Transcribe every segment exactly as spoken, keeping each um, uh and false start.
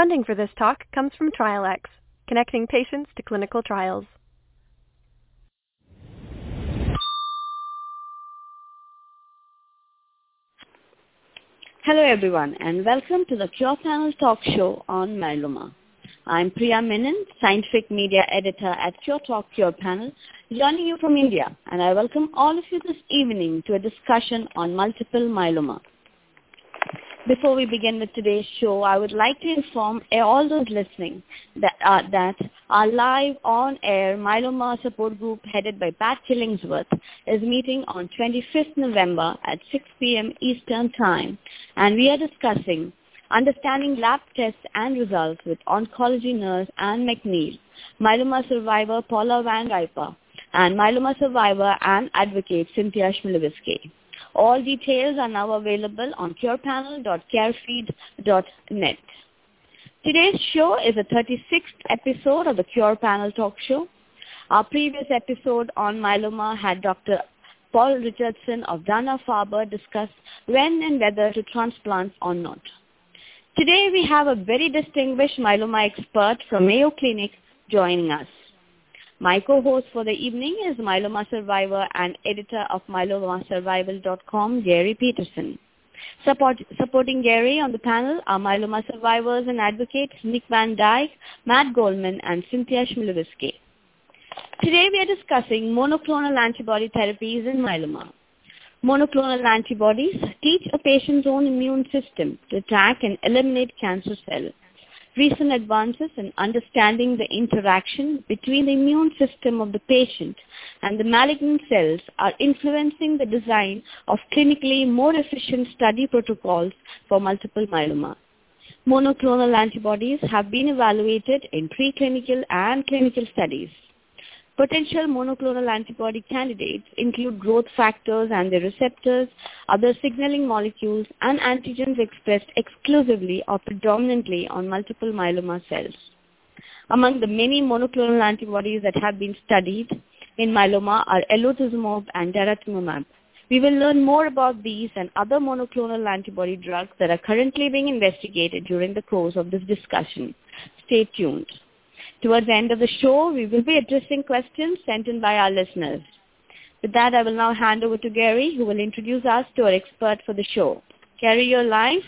Funding for this talk comes from TrialX, connecting patients to clinical trials. Hello everyone, and welcome to the Cure Panel Talk Show on myeloma. I'm Priya Menon, Scientific Media Editor at Cure Talk Cure Panel, joining you from India, and I welcome all of you this evening to a discussion on multiple myeloma. Before we begin with today's show, I would like to inform all those listening that, uh, that our live on-air myeloma support group headed by Pat Killingsworth is meeting on twenty-fifth November at six p.m. Eastern Time, and we are discussing understanding lab tests and results with oncology nurse Anne McNeil, myeloma survivor Paula Van Riper, and myeloma survivor and advocate Cynthia Schmielewski. All details are now available on curepanel dot carefeed dot net. Today's show is the thirty-sixth episode of the Cure Panel Talk Show. Our previous episode on myeloma had Doctor Paul Richardson of Dana-Farber discuss when and whether to transplant or not. Today we have a very distinguished myeloma expert from Mayo Clinic joining us. My co-host for the evening is myeloma survivor and editor of myeloma survival dot com, Gary Peterson. Support, supporting Gary on the panel are myeloma survivors and advocates Nick Van Dyke, Matt Goldman, and Cynthia Schmielewski. Today we are discussing monoclonal antibody therapies in myeloma. Monoclonal antibodies teach a patient's own immune system to attack and eliminate cancer cells. Recent advances in understanding the interaction between the immune system of the patient and the malignant cells are influencing the design of clinically more efficient study protocols for multiple myeloma. Monoclonal antibodies have been evaluated in preclinical and clinical studies. Potential monoclonal antibody candidates include growth factors and their receptors, other signaling molecules, and antigens expressed exclusively or predominantly on multiple myeloma cells. Among the many monoclonal antibodies that have been studied in myeloma are elotuzumab and daratumumab. We will learn more about these and other monoclonal antibody drugs that are currently being investigated during the course of this discussion. Stay tuned. Towards the end of the show, we will be addressing questions sent in by our listeners. With that, I will now hand over to Gary, who will introduce us to our expert for the show. Gary, you're live.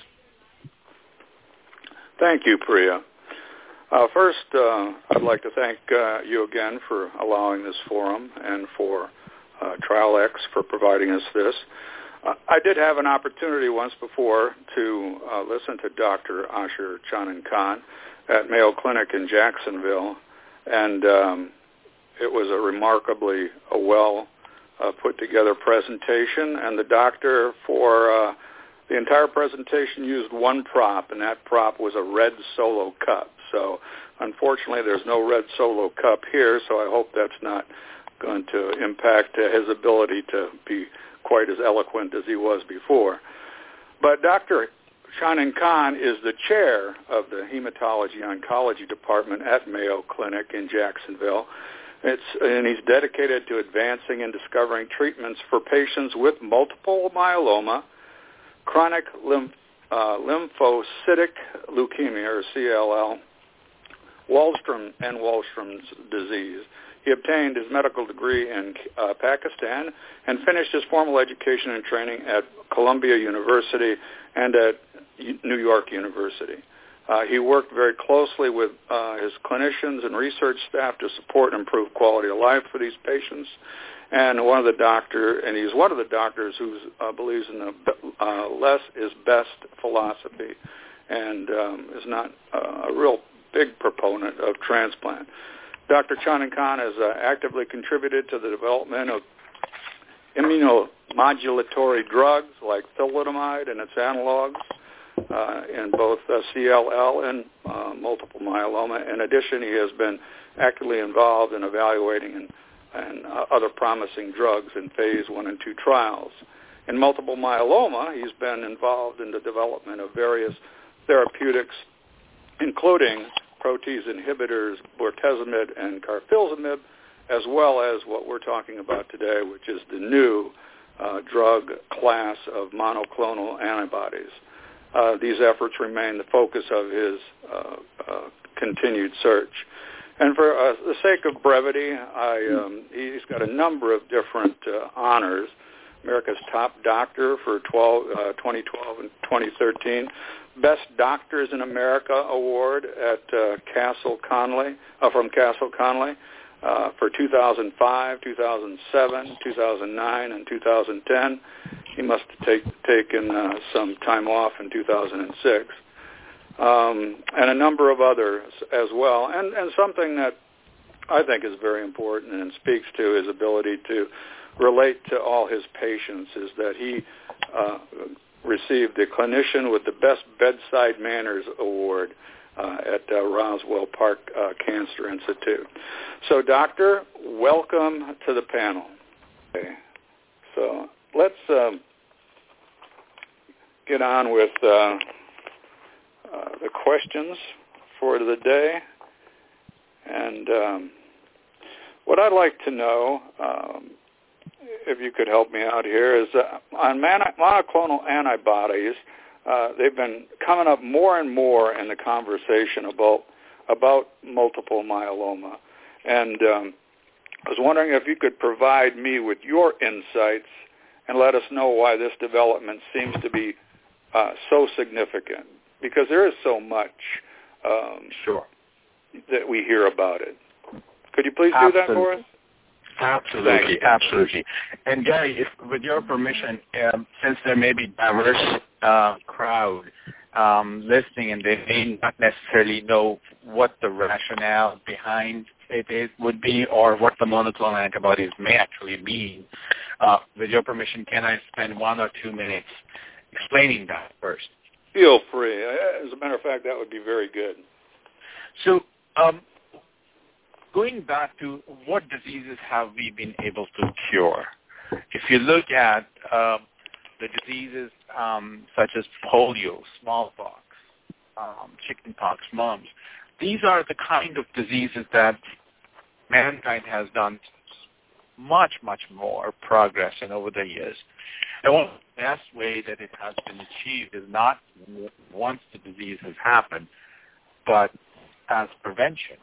Thank you, Priya. Uh, first, uh, I'd like to thank uh, you again for allowing this forum and for uh, TrialX for providing us this. Uh, I did have an opportunity once before to uh, listen to Doctor Asher Chanan-Khan at Mayo Clinic in Jacksonville, and um, it was a remarkably a well uh, put together presentation, and the doctor for uh, the entire presentation used one prop, and that prop was a red Solo cup. So unfortunately there's no red Solo cup here, so I hope that's not going to impact uh, his ability to be quite as eloquent as he was before. But Doctor Chanan-Khan is the chair of the Hematology Oncology Department at Mayo Clinic in Jacksonville. It's, and he's dedicated to advancing and discovering treatments for patients with multiple myeloma, chronic lymph, uh, lymphocytic leukemia, or C L L, Wallstrom and Wallstrom's disease. He obtained his medical degree in uh, Pakistan and finished his formal education and training at Columbia University and at New York University. Uh, he worked very closely with uh, his clinicians and research staff to support and improve quality of life for these patients. And one of the doctor, and he's one of the doctors who uh, believes in the uh, less is best philosophy, and um, is not uh, a real big proponent of transplant. Doctor Chanan-Khan has uh, actively contributed to the development of immunomodulatory drugs like thalidomide and its analogs uh, in both uh, C L L and uh, multiple myeloma. In addition, he has been actively involved in evaluating and, and uh, other promising drugs in phase one and two trials. In multiple myeloma, he's been involved in the development of various therapeutics, including protease inhibitors, bortezomib and carfilzomib, as well as what we're talking about today, which is the new uh, drug class of monoclonal antibodies. uh, these efforts remain the focus of his uh, uh, continued search. And for uh, the sake of brevity, I, um, he's got a number of different uh, honors. America's Top Doctor for twelve, uh, twenty twelve and twenty thirteen. Best Doctors in America Award at uh, Castle Conley, uh, from Castle Conley uh, for two thousand five, two thousand seven, two thousand nine, and two thousand ten. He must have take, taken uh, some time off in two thousand six. Um, and a number of others as well. And, and something that I think is very important and speaks to his ability to relate to all his patients is that he uh, received the Clinician with the Best Bedside Manners Award uh, at uh, Roswell Park uh, Cancer Institute. So, Doctor, welcome to the panel. Okay. So let's um, get on with uh, uh, the questions for the day. And um, what I'd like to know, um, if you could help me out here, is uh, on monoclonal antibodies, uh, they've been coming up more and more in the conversation about about multiple myeloma. And um, I was wondering if you could provide me with your insights and let us know why this development seems to be uh, so significant, because there is so much um, sure. that we hear about it. Could you please Absolutely. do that for us? Absolutely, absolutely. And Gary, if, with your permission, um, since there may be diverse uh, crowd um, listening and they may not necessarily know what the rationale behind it is, would be, or what the monoclonal antibodies may actually mean, uh, with your permission, can I spend one or two minutes explaining that first? Feel free. As a matter of fact, that would be very good. So, um, going back to what diseases have we been able to cure? If you look at um, the diseases um, such as polio, smallpox, um, chickenpox, mumps, these are the kind of diseases that mankind has done much, much more progress in over the years. And one of the best way that it has been achieved is not once the disease has happened, but as prevention.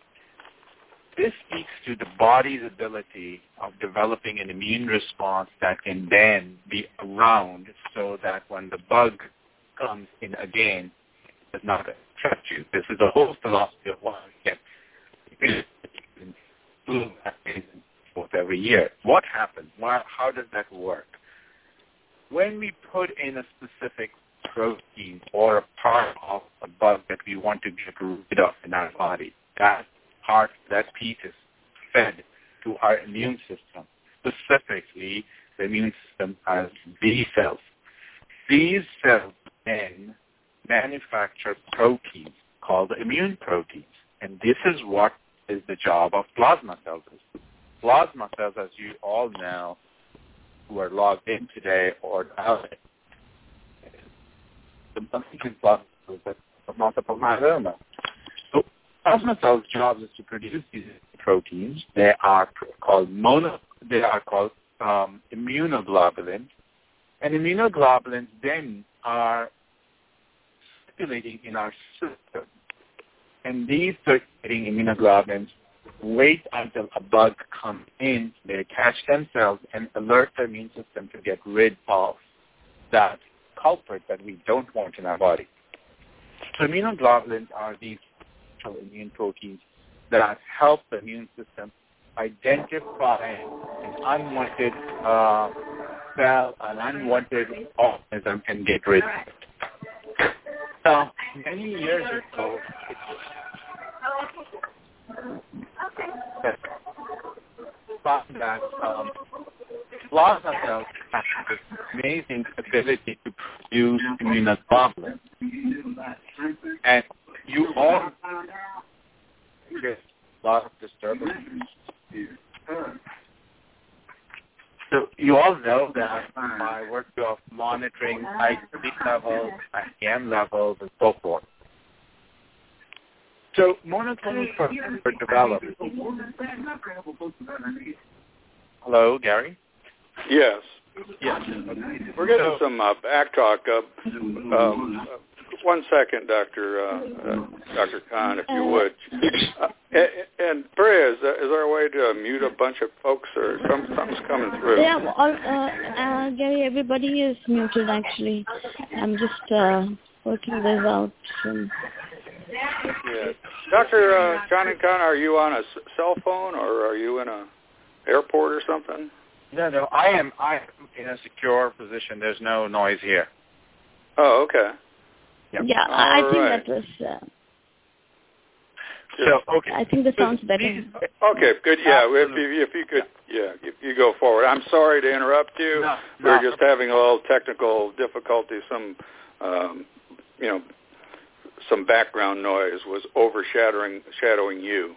This speaks to the body's ability of developing an immune response that can then be around so that when the bug comes in again, it does not affect you. This is the whole philosophy of why we get flu vaccines every year. What happens? Why, how does that work? When we put in a specific protein or a part of a bug that we want to get rid of in our body, that part, that piece is fed to our immune system. Specifically, the immune system has B cells. These cells then manufacture proteins called immune proteins. And this is what is the job of plasma cells. Plasma cells, as you all know, who are logged in today or out, the plasma cells of multiple myeloma. So plasma cells' job is to produce these proteins. They are called mono. They are called um, immunoglobulins, and immunoglobulins then are circulating in our system. And these circulating immunoglobulins wait until a bug comes in. They catch themselves and alert the immune system to get rid of that culprit that we don't want in our body. So immunoglobulins are these immune proteins that help the immune system identify an unwanted uh, cell, an unwanted organism, and get rid of it. Now, many years ago, it's thought that um, plasma cells have this amazing ability to produce immunoglobulins. And you all get a lot of disturbance. So you all know that my work of monitoring I C levels, I C M levels, and so forth. So monoclonals were developed. Hello, Gary? Yes. Yes. We're getting some uh, back talk. Uh, um, uh, one second, Doctor Uh, uh, Doctor Khan, if you would. Uh, and, and Priya, is, there, is there a way to mute a bunch of folks, or some, something's coming through? Yeah, all, uh, uh, Gary, everybody is muted actually. I'm just uh, working this out. From... Yeah. Doctor Uh, Khan, are you on a s- cell phone, or are you in a airport or something? No, no, I am. I am in a secure position. There's no noise here. Oh, okay. Yep. Yeah, I, I think right. that was. Uh, so okay. I think that sounds better. Okay, good. Yeah, if you, if you could, yeah, if you go forward. I'm sorry to interrupt you. No, We're no. just having a little technical difficulty. Some, um, you know, some background noise was overshadowing shadowing you.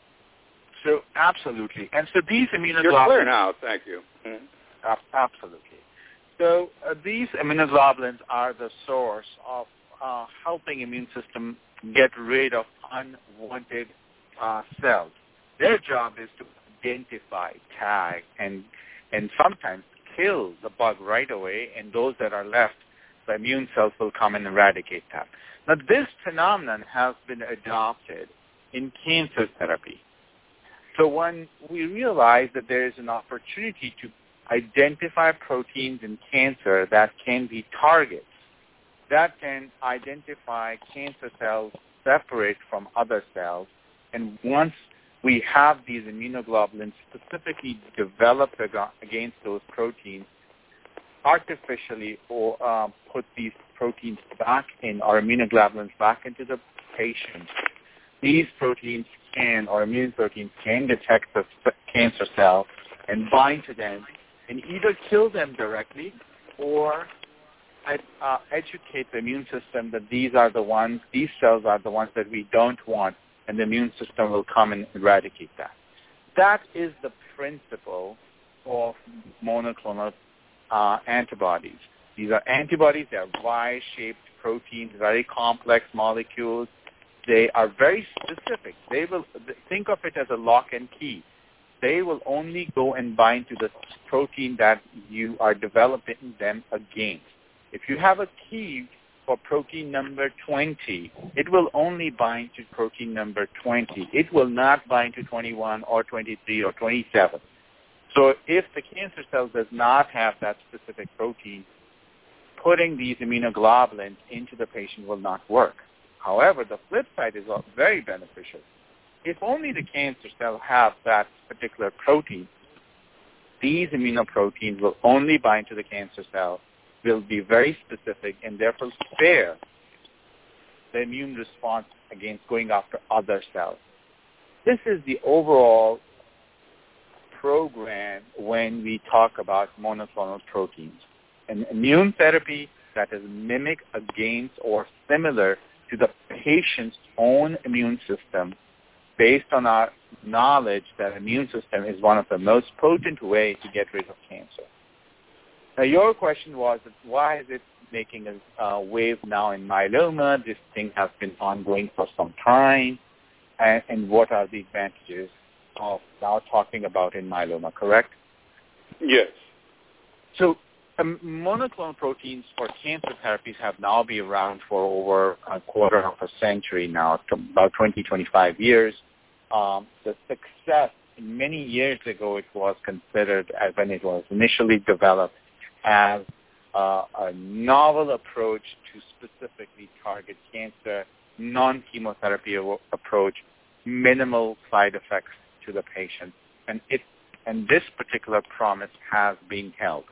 So absolutely, and so these immunoglobulins. You're clear now. Thank you. Mm-hmm. Uh, absolutely. So uh, these immunoglobulins are the source of uh, helping immune system get rid of unwanted uh, cells. Their job is to identify, tag, and and sometimes kill the bug right away, and those that are left, the immune cells will come and eradicate that. Now, this phenomenon has been adopted in cancer therapy. So when we realize that there is an opportunity to identify proteins in cancer that can be targets, that can identify cancer cells separate from other cells, and once we have these immunoglobulins specifically developed against those proteins, artificially or uh, put these proteins back in, or immunoglobulins back into the patient, these proteins can, or immune proteins can detect the cancer cell and bind to them and either kill them directly or uh, educate the immune system that these are the ones, these cells are the ones that we don't want, and the immune system will come and eradicate that. That is the principle of monoclonal uh, antibodies. These are antibodies, they are Y-shaped proteins, very complex molecules. They are very specific. They will think of it as a lock and key. They will only go and bind to the protein that you are developing them against. If you have a key for protein number twenty, it will only bind to protein number twenty. It will not bind to twenty-one or twenty-three or twenty-seven. So if the cancer cell does not have that specific protein, putting these immunoglobulins into the patient will not work. However, the flip side is very beneficial. If only the cancer cell have that particular protein, these immunoproteins will only bind to the cancer cell, will be very specific, and therefore spare the immune response against going after other cells. This is the overall program when we talk about monoclonal proteins. An immune therapy that is mimic against or similar to the patient's own immune system, based on our knowledge that immune system is one of the most potent ways to get rid of cancer. Now, your question was, why is it making a uh, wave now in myeloma? This thing has been ongoing for some time, and, and what are the advantages of now talking about in myeloma, correct? Yes. So um, monoclonal proteins for cancer therapies have now been around for over a quarter of a century now, about twenty, twenty-five years. Um, the success, many years ago, it was considered, as when it was initially developed, as uh, a novel approach to specifically target cancer, non-chemotherapy approach, minimal side effects to the patient, and it and this particular promise has been held.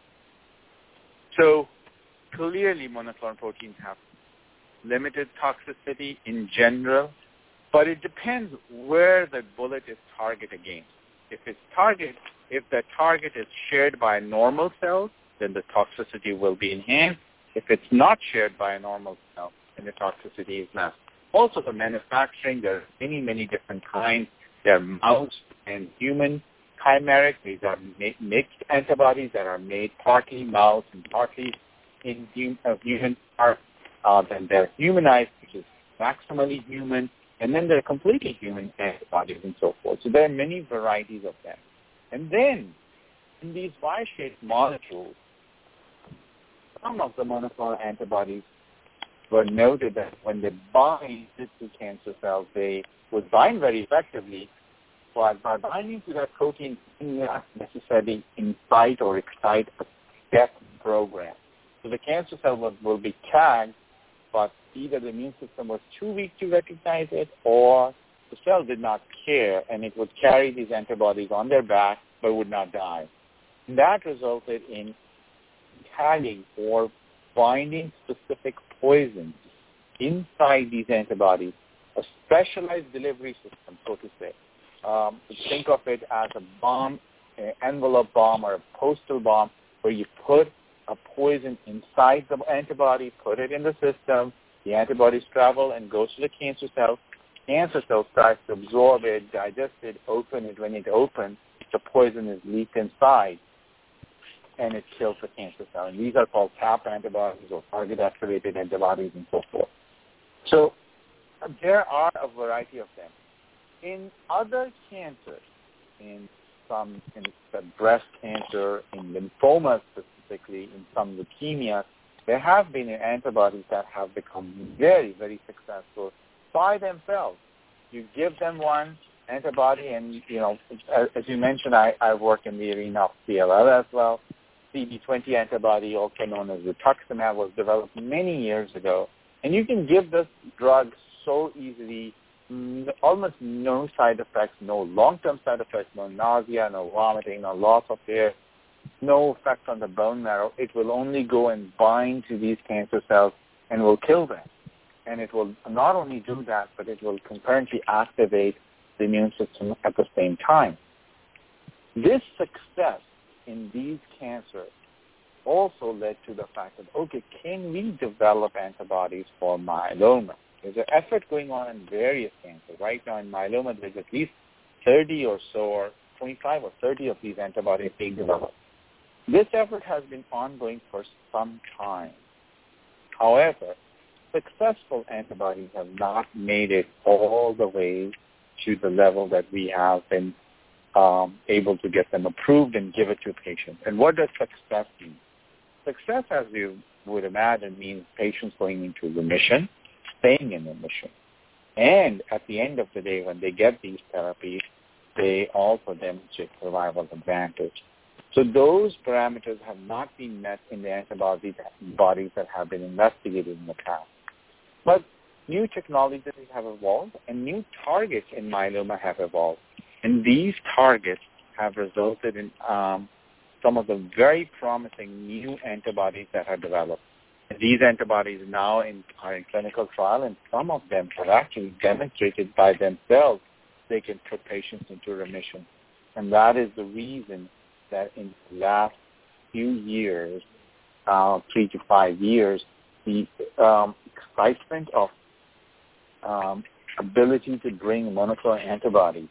So clearly, monoclonal proteins have limited toxicity in general, but it depends where the bullet is targeted against. If it's target, if the target is shared by normal cells, then the toxicity will be enhanced. If it's not shared by a normal cell, then the toxicity is less. Also, the manufacturing, there are many, many different kinds. There are mouse and human chimeric. These are mixed antibodies that are made partly mouse and partly in hum, uh, human parts. Uh, then they're humanized, which is maximally human. And then there are completely human antibodies and so forth. So there are many varieties of them. And then in these Y-shaped molecules, some of the monoclonal antibodies were noted that when they bind to cancer cells, they would bind very effectively, but by binding to that protein, they not necessarily incite or excite a death program. So the cancer cell will, will be tagged, but either the immune system was too weak to recognize it, or the cell did not care, and it would carry these antibodies on their back but would not die. And that resulted in tagging or binding specific poisons inside these antibodies, a specialized delivery system, so to say. Um, think of it as a bomb, an envelope bomb or a postal bomb, where you put a poison inside the antibody, put it in the system, the antibodies travel and goes to the cancer cell. Cancer cell starts to absorb it, digest it, open it. When it opens, the poison is leaked inside, and it kills the cancer cell. And these are called T A P antibodies or target-activated antibodies and so forth. So uh, there are a variety of them. In other cancers, in some in breast cancer, in lymphoma specifically, in some leukemias, there have been antibodies that have become very, very successful by themselves. You give them one antibody, and, you know, as, as you mentioned, I, I work in the arena of C L L as well. C D twenty antibody, also known as rituximab, was developed many years ago. And you can give this drug so easily, n- almost no side effects, no long-term side effects, no nausea, no vomiting, no loss of hair, no effect on the bone marrow. It will only go and bind to these cancer cells and will kill them. And it will not only do that, but it will concurrently activate the immune system at the same time. This success in these cancers also led to the fact that, okay, can we develop antibodies for myeloma? There's an effort going on in various cancers. Right now in myeloma, there's at least thirty or so, or twenty-five or thirty of these antibodies being developed. This effort has been ongoing for some time. However, successful antibodies have not made it all the way to the level that we have been um, able to get them approved and give it to patients. And what does success mean? Success, as you would imagine, means patients going into remission, staying in remission. And at the end of the day, when they get these therapies, they also demonstrate survival advantage. So those parameters have not been met in the antibodies bodies that have been investigated in the past. But new technologies have evolved, and new targets in myeloma have evolved. And these targets have resulted in um, some of the very promising new antibodies that are developed. And these antibodies now in, are in clinical trial, and some of them have actually demonstrated by themselves they can put patients into remission. And that is the reason that in the last few years, uh, three to five years, the um, excitement of um, ability to bring monoclonal antibodies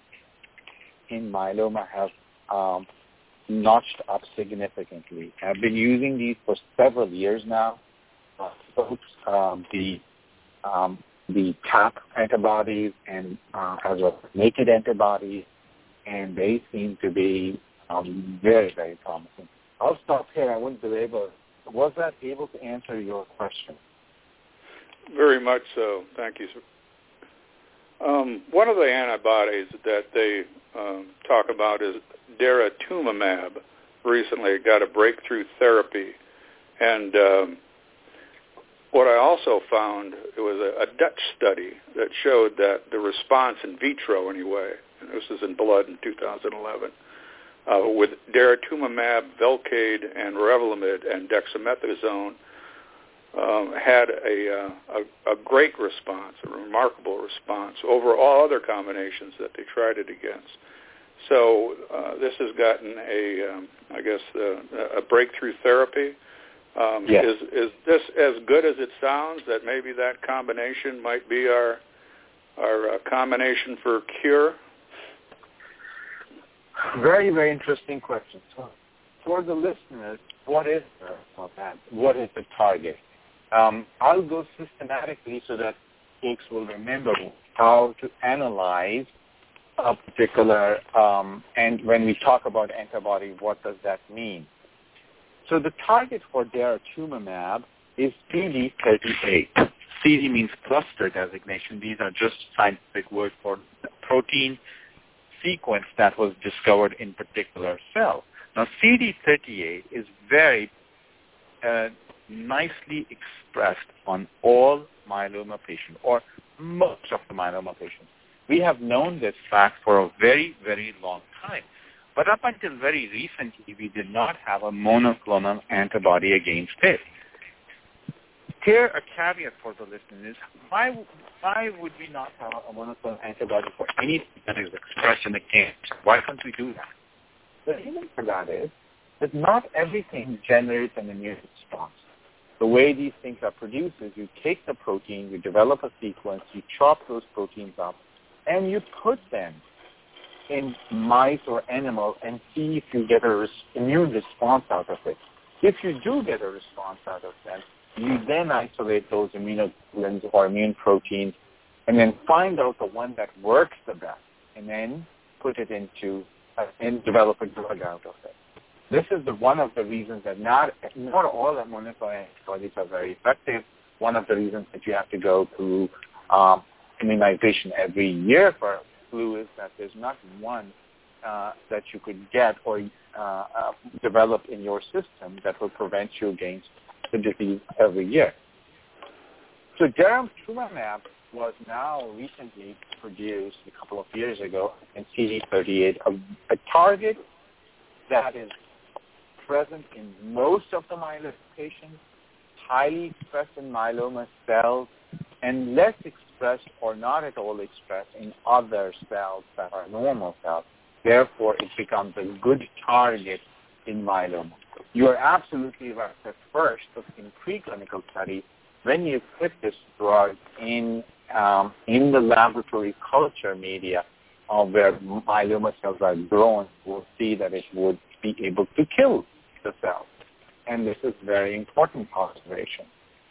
in myeloma has um, notched up significantly. I've been using these for several years now. Uh, both um, the um, the T A P antibodies and uh, as well as naked antibodies, and they seem to be um, very, very promising. I'll stop here. I wouldn't be able. Was that able to answer your question? Very much so. Thank you, sir. Um, one of the antibodies that they um, talk about is daratumumab. Recently, it got a breakthrough therapy, and um, what I also found, it was a, a Dutch study that showed that the response in vitro, anyway, and this is in Blood in two thousand eleven, uh, with daratumumab, Velcade, and Revlimid, and dexamethasone, um, had a, uh, a, a great response, a remarkable response over all other combinations that they tried it against. So uh, this has gotten a, um, I guess, uh, a breakthrough therapy. Um, yes. Is is this as good as it sounds? That maybe that combination might be our our uh, combination for cure? Very, very interesting question. So, for the listeners, what is that? What is the target? Um, I'll go systematically so that folks will remember how to analyze a particular, um, and when we talk about antibody, what does that mean? So the target for daratumumab is C D thirty-eight. C D means cluster designation. These are just scientific words for the protein sequence that was discovered in particular cell. Now, C D thirty-eight is very uh, nicely expressed on all myeloma patients, or most of the myeloma patients. We have known this fact for a very, very long time. But up until very recently, we did not have a monoclonal antibody against it. Here, a caveat for the listeners is, why, why would we not have a monoclonal antibody for anything that is expressed in the cancer? Why can't we do that? The reason for that is that not everything generates an immune response. The way these things are produced is you take the protein, you develop a sequence, you chop those proteins up, and you put them in mice or animals and see if you get an res- immune response out of it. If you do get a response out of them, you then isolate those immunoglobulins or immune proteins and then find out the one that works the best and then put it into uh, and develop a drug out of it. This is the, one of the reasons that not, not all the monoclonal antibodies are very effective. One of the reasons that you have to go through um, immunization every year for flu is that there's not one uh, that you could get or uh, uh, develop in your system that will prevent you against the disease every year. So daratumumab was now recently produced a couple of years ago in C D thirty-eight, a, a target that is present in most of the myeloma patients, highly expressed in myeloma cells, and less expressed or not at all expressed in other cells that are normal cells. Therefore, it becomes a good target in myeloma. You are absolutely right that first, in preclinical studies, when you put this drug in um, in the laboratory culture media uh, where myeloma cells are grown, we'll see that it would be able to kill the cells. And this is very important observation.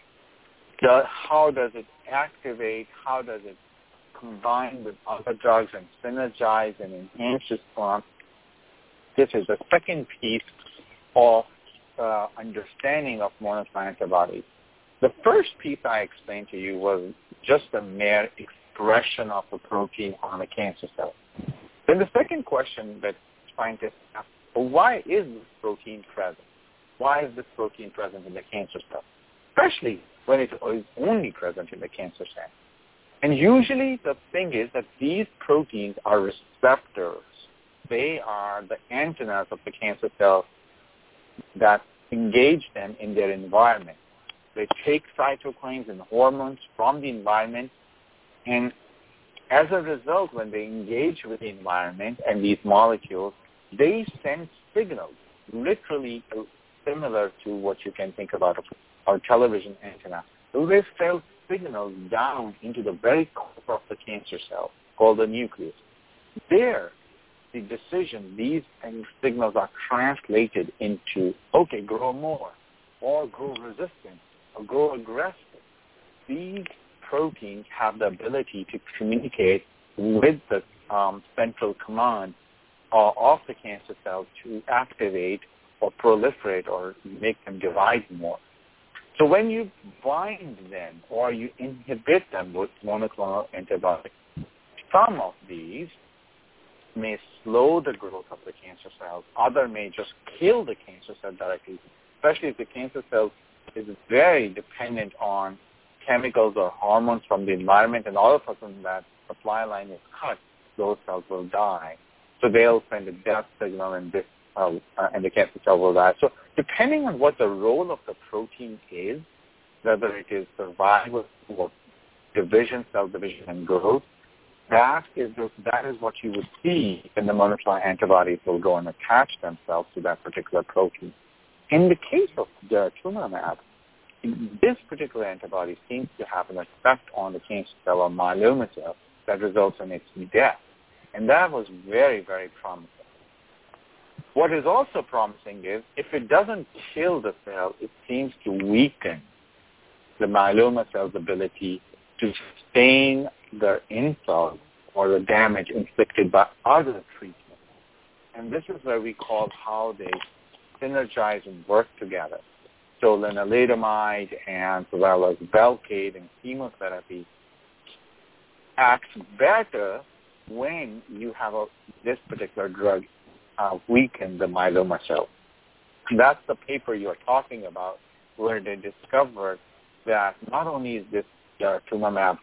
The, how does it activate? How does it combine with other drugs and synergize and enhance response? This is the second piece of uh, understanding of monoclonal antibodies. The first piece I explained to you was just the mere expression of the protein on a cancer cell. Then the second question that scientists ask, well, why is this protein present? Why is this protein present in the cancer cell? Especially when it is only present in the cancer cell. And usually the thing is that these proteins are receptors. They are the antennas of the cancer cell that engage them in their environment. They take cytokines and hormones from the environment, and as a result, when they engage with the environment and these molecules, they send signals, literally similar to what you can think about our television antenna. So they send signals down into the very core of the cancer cell, called the nucleus. There, the decision, these signals are translated into, okay, grow more, or grow resistant, or grow aggressive. These proteins have the ability to communicate with the um, central command uh, of the cancer cell to activate or proliferate or make them divide more. So when you bind them or you inhibit them with monoclonal antibodies, some of these may slow the growth of the cancer cells. Other may just kill the cancer cell directly, especially if the cancer cell is very dependent on chemicals or hormones from the environment, and all of a sudden that supply line is cut, those cells will die. So they'll send a death signal, and this uh, uh, and the cancer cell will die. So depending on what the role of the protein is, whether it is survival or division, cell division, and growth, that is the, that is what you would see when the monoclonal antibodies will go and attach themselves to that particular protein. In the case of daratumumab, this particular antibody seems to have an effect on the cancer cell or myeloma cell that results in its death. And that was very, very promising. What is also promising is if it doesn't kill the cell, it seems to weaken the myeloma cell's ability to sustain the insult or the damage inflicted by other treatments. And this is where we call how they synergize and work together. So lenalidomide and as well as Velcade and chemotherapy acts better when you have a, this particular drug uh, weaken the myeloma cell. That's the paper you're talking about, where they discovered that not only is this daratumumab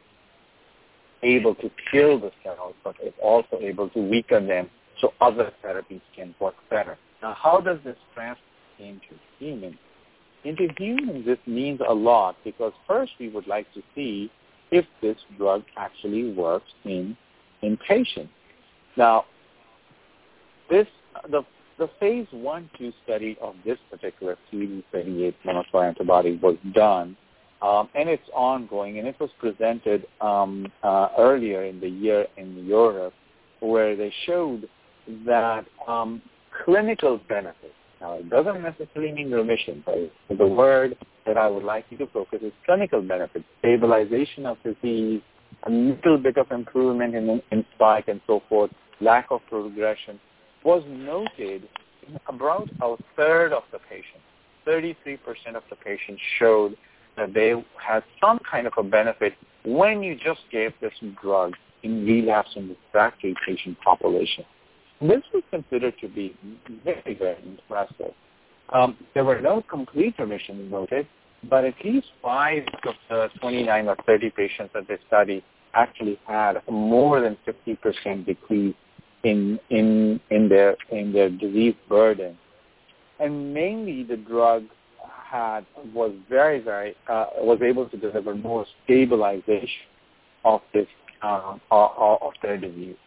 able to kill the cells, but it's also able to weaken them so other therapies can work better. Now, how does this translate into humans? Into humans, this means a lot because first we would like to see if this drug actually works in in patients. Now, this the the phase one two study of this particular C D thirty-eight monoclonal antibody was done, um, and it's ongoing, and it was presented um, uh, earlier in the year in Europe, where they showed that um, clinical benefits. Now, it doesn't necessarily mean remission, but the word that I would like you to focus is clinical benefits, stabilization of disease, a little bit of improvement in, in spike and so forth, lack of progression, was noted in about a third of the patients. thirty-three percent of the patients showed that they had some kind of a benefit when you just gave this drug in relapse and refractory patient population. This was considered to be very, very impressive. Um, there were no complete remissions noted, but at least five of the twenty-nine or thirty patients that they studied actually had more than fifty percent decrease in in in their in their disease burden, and mainly the drug had was very very uh, was able to deliver more stabilization of this uh, of, of their disease.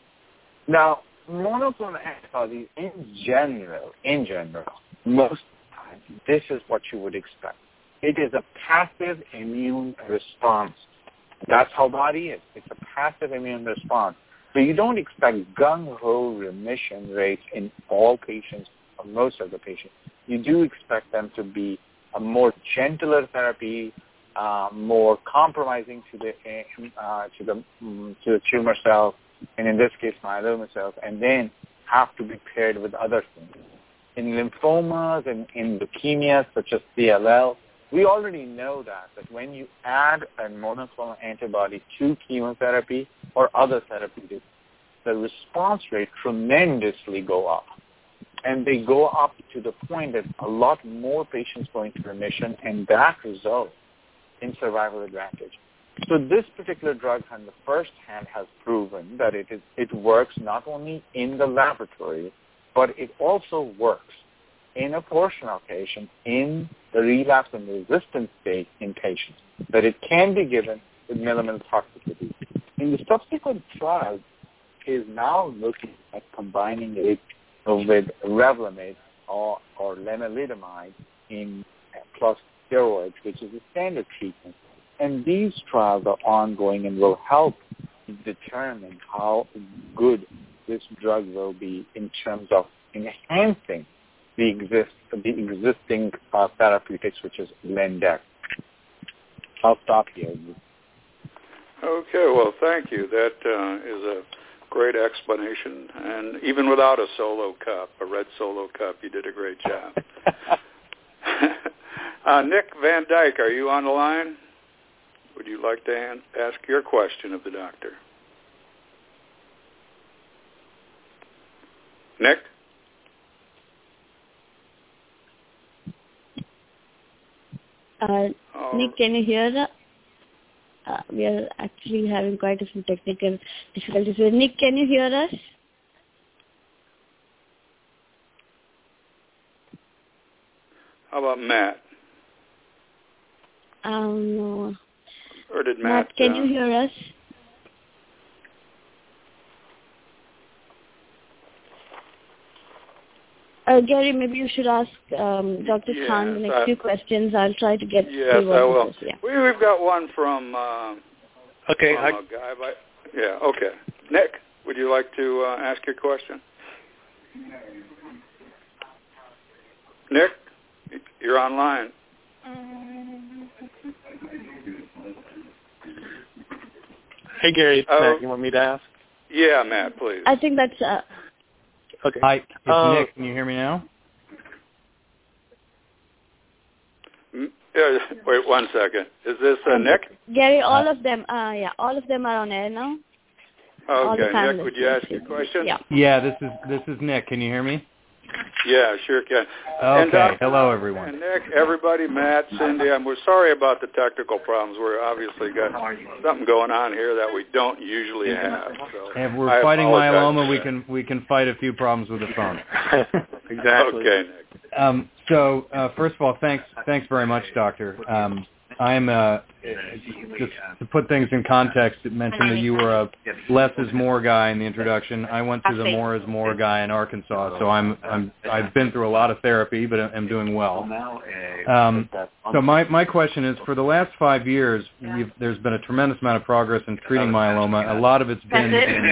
Now, monoclonal antibodies in general, in general, most of the time, this is what you would expect. It is a passive immune response. That's how body is. It's a passive immune response. So you don't expect gung-ho remission rates in all patients or most of the patients. You do expect them to be a more gentler therapy, uh, more compromising to the uh, to the um, to the tumor cells, and in this case myeloma cells, and then have to be paired with other things. In lymphomas and in leukemias such as C L L, we already know that, that when you add a monoclonal antibody to chemotherapy or other therapeutics, the response rate tremendously go up. And they go up to the point that a lot more patients go into remission, and that results in survival advantage. So this particular drug on the first hand has proven that it is it works not only in the laboratory, but it also works in a portion of patients in the relapse and resistant state in patients, that it can be given with minimal toxicity. In the subsequent trials, is now looking at combining it with Revlimid or, or lenalidomide in plus steroids, which is a standard treatment. And these trials are ongoing and will help determine how good this drug will be in terms of enhancing the, exist, the existing uh, therapeutics, which is Lendex. I'll stop here. Okay, well, thank you. That uh, is a great explanation. And even without a solo cup, a red solo cup, you did a great job. uh, Nick Van Dyke, are you on the line? Would you like to an- ask your question of the doctor? Nick? Uh, oh. Nick, can you hear us? Uh, we are actually having quite a few technical difficulties. Nick, can you hear us? How about Matt? Um, no. Or did Matt... Matt, can uh, you hear us? Uh, Gary, maybe you should ask um, Doctor Yes, Khan the next I, few questions. I'll try to get Yes, through I all will. of this. Yeah. We, we've got one from, uh, Okay. from I, a guy by... Yeah, okay. Nick, would you like to uh, ask your question? Nick, you're online. Hey, Gary, it's Oh. Matt. You want me to ask? Yeah, Matt, please. I think that's... Uh, Okay. Hi, it's Uh, Nick. Can you hear me now? Yeah, wait one second. Is this uh, Nick? Gary, all of them, uh, yeah, all of them are on air now. Okay, Nick, would you ask your question? Yeah. Yeah, this is this is Nick. Can you hear me? Yeah, sure can. Okay. And, uh, Hello, everyone. And Nick, everybody, Matt, Cindy, and we're sorry about the technical problems. We're obviously got something going on here that we don't usually have. So If we're I fighting apologize myeloma, for we that. can we can fight a few problems with the phone. Exactly. Okay, Nick. Um, so uh, first of all, thanks thanks very much, Doctor. Um, I'm uh, just to put things in context. It mentioned that you were a less is more guy in the introduction. I went to the more is more guy in Arkansas, so I'm I'm I've been through a lot of therapy, but I'm doing well. Um, so my my question is, for the last five years, we've, there's been a tremendous amount of progress in treating myeloma. A lot of it's been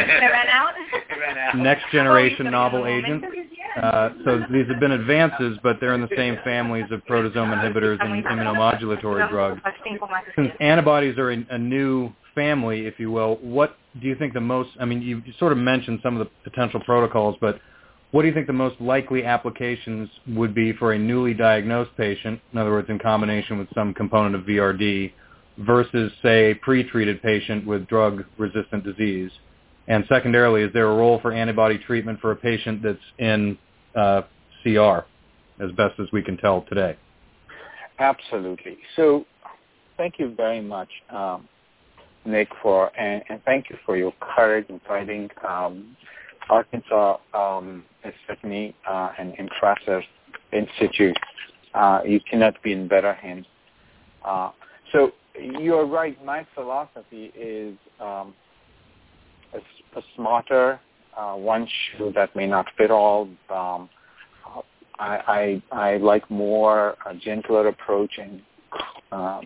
in next generation novel agents. Uh, so these have been advances, but they're in the same families of proteasome inhibitors and immunomodulatory drugs. Since antibodies are a, a new family, if you will, what do you think the most, I mean, you sort of mentioned some of the potential protocols, but what do you think the most likely applications would be for a newly diagnosed patient, in other words, in combination with some component of V R D, versus, say, a pre-treated patient with drug-resistant disease? And secondarily, is there a role for antibody treatment for a patient that's in uh, C R, as best as we can tell today? Absolutely. So thank you very much, um, Nick, for and, and thank you for your courage in fighting. Um, Arkansas um, is certainly uh, an impressive institute. Uh, you cannot be in better hands. Uh, so you're right. My philosophy is um, a, a smarter uh, one shoe that may not fit all. Um, I, I, I like more a gentler approach, and uh,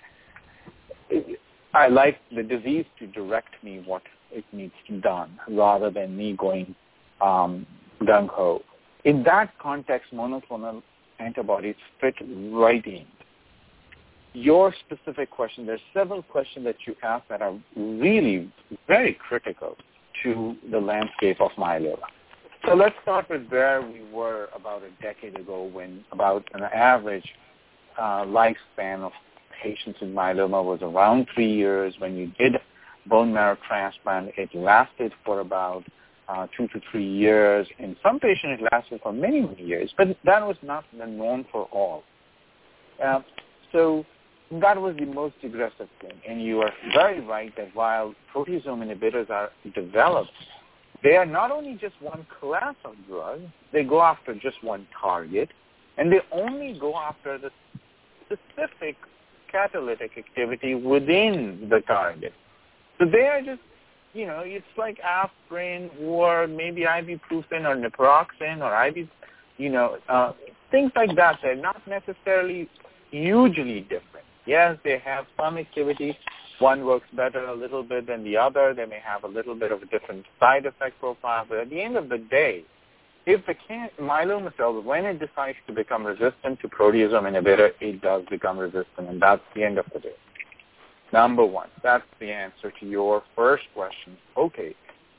I like the disease to direct me what it needs to be done rather than me going um, gung-ho. In that context, monoclonal antibodies fit right in. Your specific question, there's several questions that you asked that are really very critical to the landscape of myeloma. So let's start with where we were about a decade ago, when about an average uh, lifespan of patients with myeloma was around three years. When you did bone marrow transplant, it lasted for about uh, two to three years. In some patients, it lasted for many, many years, but that was not the norm for all. Uh, so that was the most aggressive thing. And you are very right that while proteasome inhibitors are developed, they are not only just one class of drug, they go after just one target, and they only go after the specific catalytic activity within the target. So they are just, you know, it's like aspirin or maybe ibuprofen or naproxen or I B, you know, uh, things like that. They're not necessarily hugely different. Yes, they have some activity. One works better a little bit than the other. They may have a little bit of a different side effect profile. But at the end of the day, if the can- myeloma cell, when it decides to become resistant to proteasome inhibitor, it does become resistant, and that's the end of the day. Number one, that's the answer to your first question. Okay,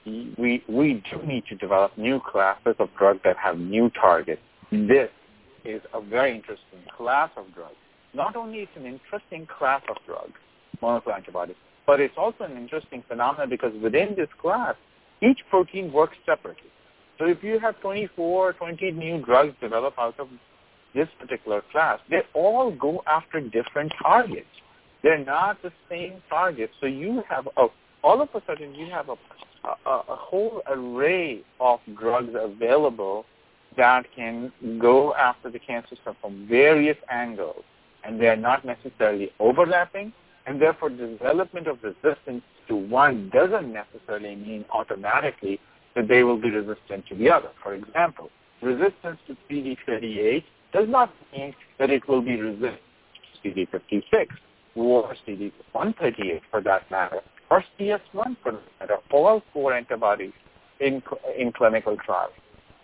we we do need to develop new classes of drugs that have new targets. This is a very interesting class of drugs. Not only is it an interesting class of drugs, monoclonal antibodies, but it's also an interesting phenomenon because within this class, each protein works separately. So if you have twenty-four, twenty new drugs developed out of this particular class, they all go after different targets. They're not the same targets. So you have, a, all of a sudden, you have a, a, a whole array of drugs available that can go after the cancer cell from various angles, and they're not necessarily overlapping, and therefore development of resistance to one doesn't necessarily mean automatically that they will be resistant to the other. For example, resistance to C D thirty-eight does not mean that it will be resistant to C D fifty-six or C D one thirty-eight for that matter, or C S one for that matter, all four antibodies in, in clinical trials.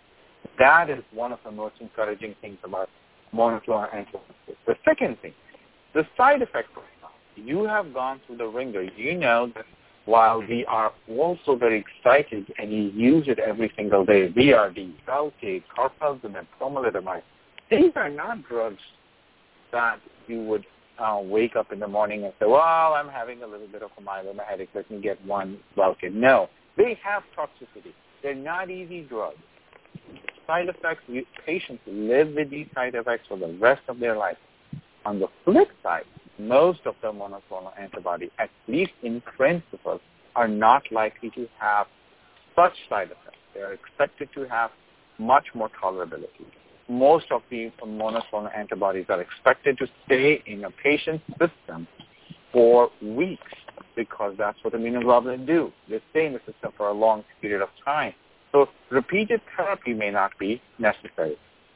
That is one of the most encouraging things about monoclonal antibodies. The second thing, the side effect profile. You have gone through the ringer. You know that while we are also very excited and you use it every single day, V R D, Velcade, carfilzomib, pomalidomide, these are not drugs that you would uh, wake up in the morning and say, well, I'm having a little bit of a myeloma headache. Let me get one Velcade. No, they have toxicity. They're not easy drugs. Side effects, patients live with these side effects for the rest of their life. On the flip side, most of the monoclonal antibodies, at least in principle, are not likely to have such side effects. They are expected to have much more tolerability. Most of the monoclonal antibodies are expected to stay in a patient's system for weeks because that's what immunoglobulins do. They stay in the system for a long period of time. So repeated therapy may not be necessary.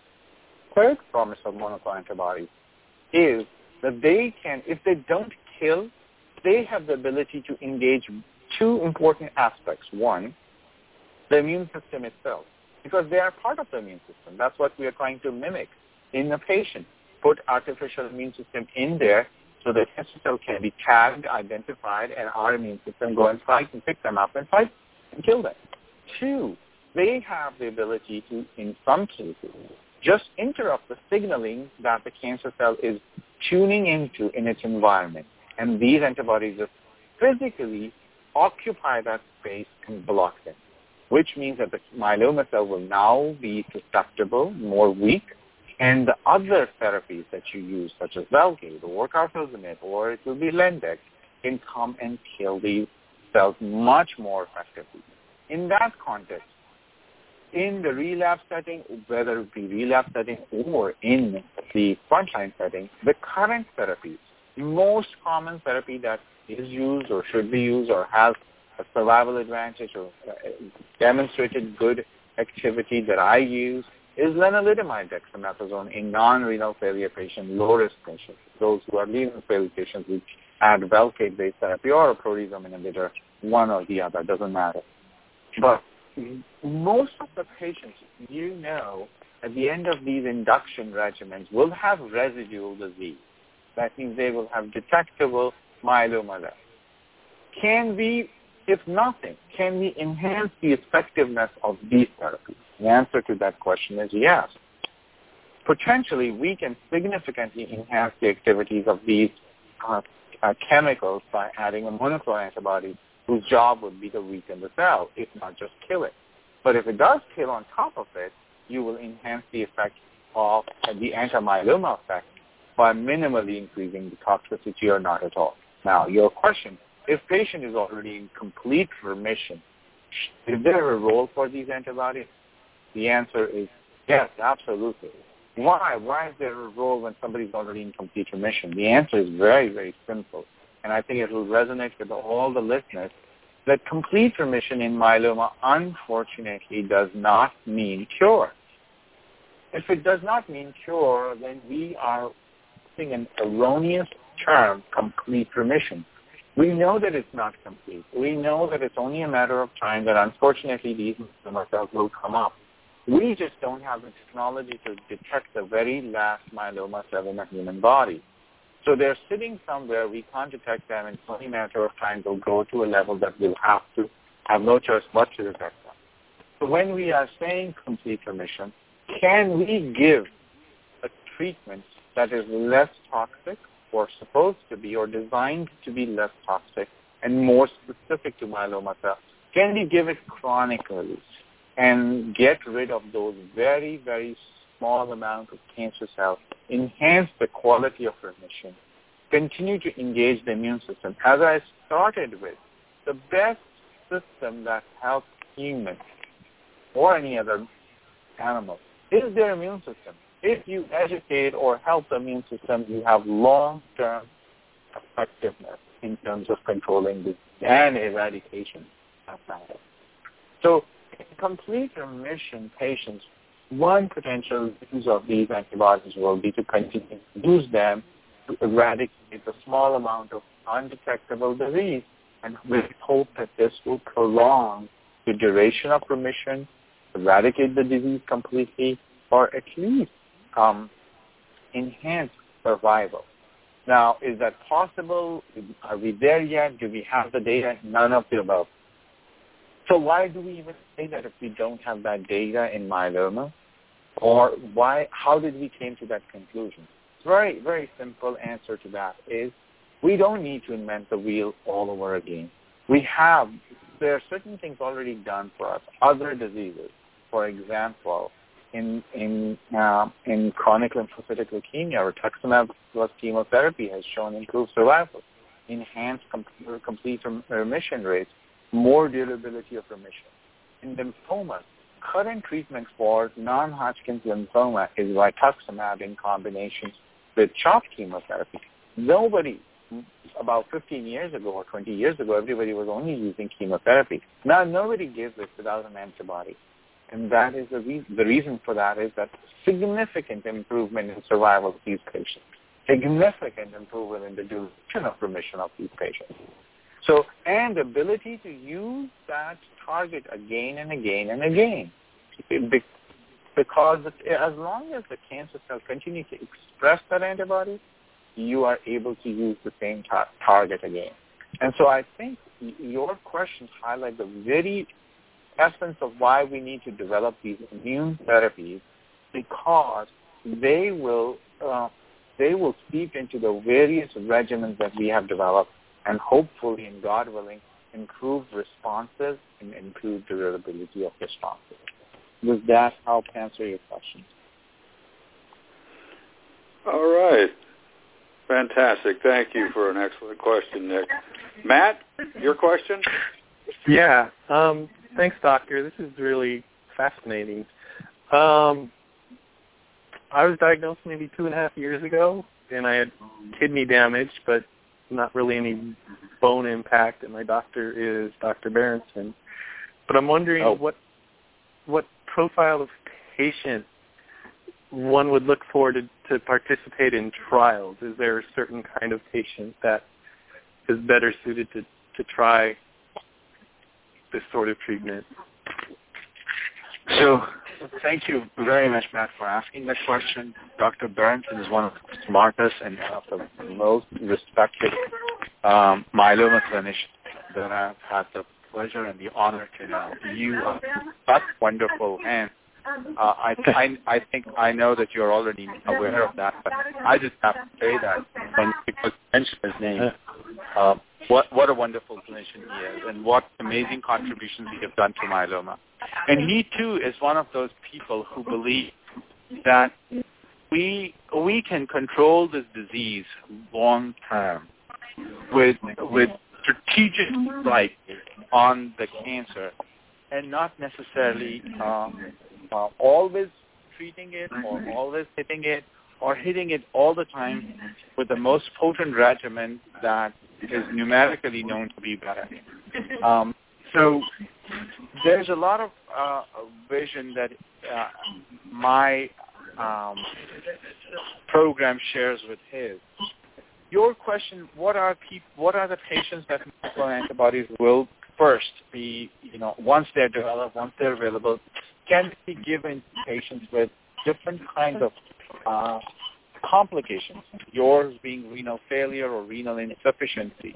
Third promise of monoclonal antibodies is that they can, if they don't kill, they have the ability to engage two important aspects. One, the immune system itself, because they are part of the immune system. That's what we are trying to mimic in the patient. Put artificial immune system in there so the cancer cell can be tagged, identified, and our immune system go and fight and pick them up and fight and kill them. Two, they have the ability to, in some cases, just interrupt the signaling that the cancer cell is tuning into in its environment. And these antibodies just physically occupy that space and block them, which means that the myeloma cell will now be susceptible, more weak, and the other therapies that you use, such as Velcade or carfilzomib, or it will be Lendex, can come and kill these cells much more effectively. In that context, in the relapse setting, whether it be relapse setting or in the frontline setting, the current therapies, most common therapy that is used or should be used or has a survival advantage or demonstrated good activity that I use is lenalidomide dexamethasone in non-renal failure patients, low-risk patients, those who are renal failure patients who add Velcade-based therapy or a proteasome inhibitor, one or the other, doesn't matter. But most of the patients, you know, at the end of these induction regimens will have residual disease. That means they will have detectable myeloma left. Can we, if nothing, can we enhance the effectiveness of these therapies? The answer to that question is yes. Potentially, we can significantly enhance the activities of these uh, uh, chemicals by adding a monoclonal antibody whose job would be to weaken the cell, if not just kill it. But if it does kill on top of it, you will enhance the effect of uh, the anti-myeloma effect by minimally increasing the toxicity or not at all. Now, your question, if patient is already in complete remission, is there a role for these antibodies? The answer is yes, absolutely. Why? Why is there a role when somebody is already in complete remission? The answer is very, very simple. And I think it will resonate with all the listeners that complete remission in myeloma, unfortunately, does not mean cure. If it does not mean cure, then we are using an erroneous term, complete remission. We know that it's not complete. We know that it's only a matter of time that, unfortunately, these myeloma cells will come up. We just don't have the technology to detect the very last myeloma cell in a human body. So they're sitting somewhere, we can't detect them, and it's only a matter of time they'll go to a level that we'll have to have no choice but to detect them. So when we are saying complete remission, can we give a treatment that is less toxic or supposed to be or designed to be less toxic and more specific to myeloma cells? Can we give it chronically and get rid of those very, very small amount of cancer cells, enhance the quality of remission, continue to engage the immune system? As I started with, the best system that helps humans or any other animal is their immune system. If you educate or help the immune system, you have long-term effectiveness in terms of controlling disease and eradication of that. So in complete remission patients, one potential use of these antibodies will be to continue to use them to eradicate the small amount of undetectable disease, and we hope that this will prolong the duration of remission, eradicate the disease completely, or at least um, enhance survival. Now, is that possible? Are we there yet? Do we have the data? None of the above. So why do we even say that if we don't have that data in myeloma? Or why? How did we came to that conclusion? very, very simple answer to that is we don't need to invent the wheel all over again. We have, there are certain things already done for us. Other diseases, for example, in in uh, in chronic lymphocytic leukemia, rituximab plus chemotherapy has shown improved survival, enhanced com- complete remission rates, more durability of remission. In lymphoma, current treatment for non-Hodgkin's lymphoma is rituximab in combination with CHOP chemotherapy. Nobody, about fifteen years ago or twenty years ago, everybody was only using chemotherapy. Now nobody gives it without an antibody. And that is the reason. The reason for that is that significant improvement in survival of these patients, significant improvement in the duration of remission of these patients. So, and ability to use that target again and again and again. Because as long as the cancer cells continue to express that antibody, you are able to use the same tar- target again. And so I think your questions highlight the very essence of why we need to develop these immune therapies, because they will uh, they will seep into the various regimens that we have developed, and hopefully, and God willing, improve responses and improve durability of responses. Does that help answer your question? All right. Fantastic. Thank you for an excellent question, Nick. Matt, your question? Yeah. Um, thanks, doctor. This is really fascinating. Um, I was diagnosed maybe two and a half years ago, and I had kidney damage, but not really any bone impact, and my doctor is Doctor Berenson. But I'm wondering oh. what what profile of patient one would look for to, to participate in trials. Is there a certain kind of patient that is better suited to, to try this sort of treatment? So thank you very much, Matt, for asking that question. Doctor Berenson is one of the smartest and one of the most respected um, myeloma clinicians that I've had the pleasure and the honor to know. You are such wonderful hands. Uh, I, I, I think I know that you're already aware of that, but I just have to say that when people mention his name, uh, what what a wonderful clinician he is, and what amazing contributions he has done to myeloma. And he too is one of those people who believe that we we can control this disease long term with with strategic strike on the cancer, and not necessarily um, uh, always treating it or always hitting it or hitting it all the time with the most potent regimen that is numerically known to be better. Um, so there's a lot of uh, vision that uh, my um, program shares with his. Your question: What are peop- What are the patients that monoclonal antibodies will first be? You know, once they're developed, once they're available, can be given to patients with different kinds of uh, complications. Yours being renal failure or renal insufficiency.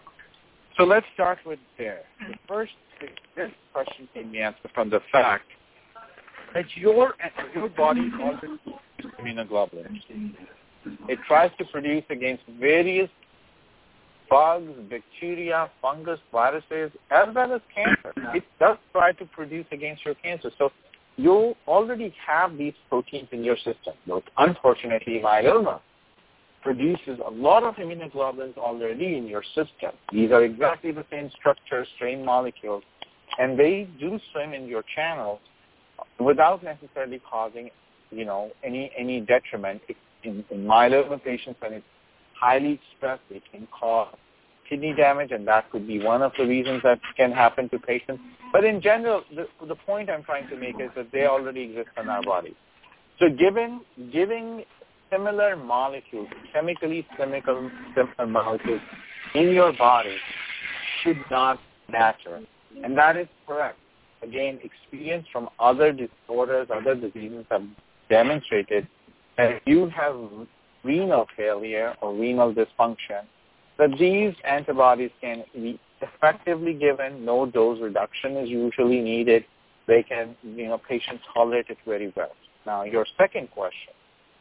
So let's start with there. The first, this question can be answered from the fact that your your body is already immunoglobulins. It tries to produce against various bugs, bacteria, fungus, viruses, as well as cancer. It does try to produce against your cancer. So you already have these proteins in your system. But unfortunately, myeloma produces a lot of immunoglobulins already in your system. These are exactly the same structures, same molecules, and they do swim in your channels without necessarily causing, you know, any any detriment. In, in myeloma patients, when it's highly expressed, it can cause kidney damage, and that could be one of the reasons that can happen to patients. But in general, the, the point I'm trying to make is that they already exist in our body. So given giving similar molecules, chemically similar, similar molecules in your body should not matter. And that is correct. Again, experience from other disorders, other diseases have demonstrated that if you have renal failure or renal dysfunction, that these antibodies can be effectively given. No dose reduction is usually needed. They can, you know, patients tolerate it very well. Now, your second question,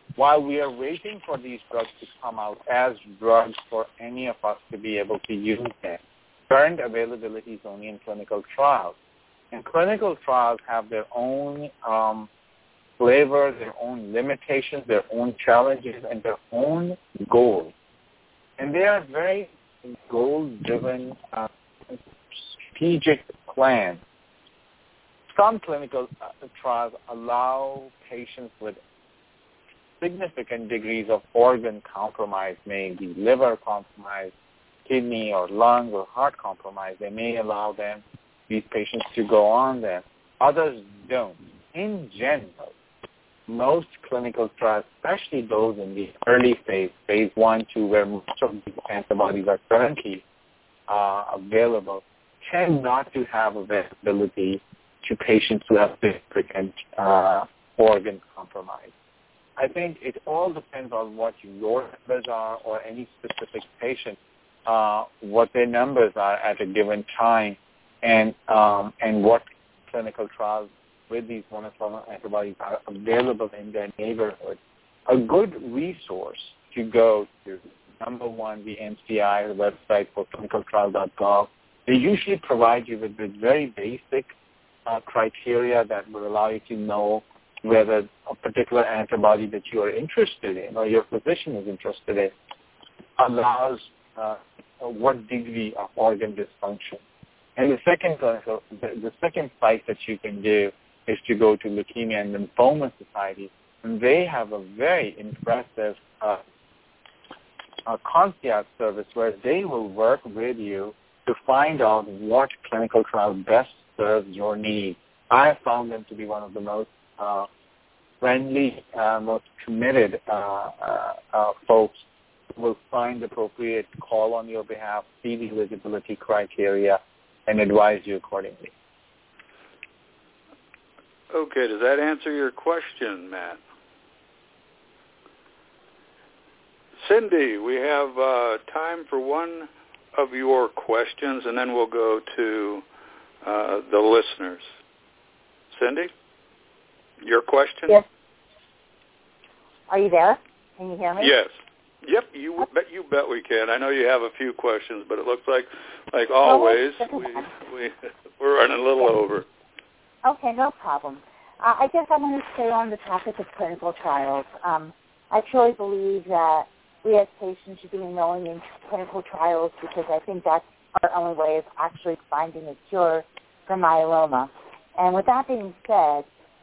while we are waiting for these drugs to come out as drugs for any of us to be able to use them, current availability is only in clinical trials. And clinical trials have their own um, flavor, their own limitations, their own challenges, and their own goals. And they are very goal-driven, uh, strategic plans. Some clinical uh, trials allow patients with significant degrees of organ compromise, maybe liver compromise, kidney or lung or heart compromise. They may allow them, these patients, to go on there. Others don't. In general, most clinical trials, especially those in the early phase, phase one, two, where most of these antibodies are currently uh, available, tend not to have availability to patients who have significant uh, organ compromise. I think it all depends on what your numbers are or any specific patient, uh, what their numbers are at a given time, and um, and what clinical trials with these monoclonal antibodies are available in their neighborhood. A good resource to go to, number one, the N C I, the website for clinical trial dot gov. They usually provide you with, with very basic uh, criteria that will allow you to know whether a particular antibody that you are interested in or your physician is interested in allows uh, what degree of organ dysfunction. And the second, so the, the second site that you can do is to go to Leukemia and Lymphoma Society, and they have a very impressive uh, uh, concierge service where they will work with you to find out what clinical trial best serves your needs. I have found them to be one of the most uh, friendly, uh, most committed uh, uh, uh, folks who will find appropriate call on your behalf, see the eligibility criteria, and advise you accordingly. Okay, does that answer your question, Matt? Cindy, we have uh, time for one of your questions, and then we'll go to uh, the listeners. Cindy, your question? Yes. Are you there? Can you hear me? Yes. Yep, you bet you bet we can. I know you have a few questions, but it looks like, like always, we, we, we're running a little over. Okay, no problem. Uh, I guess I'm going to stay on the topic of clinical trials. Um, I truly believe that we as patients should be enrolling in clinical trials because I think that's our only way of actually finding a cure for myeloma. And with that being said,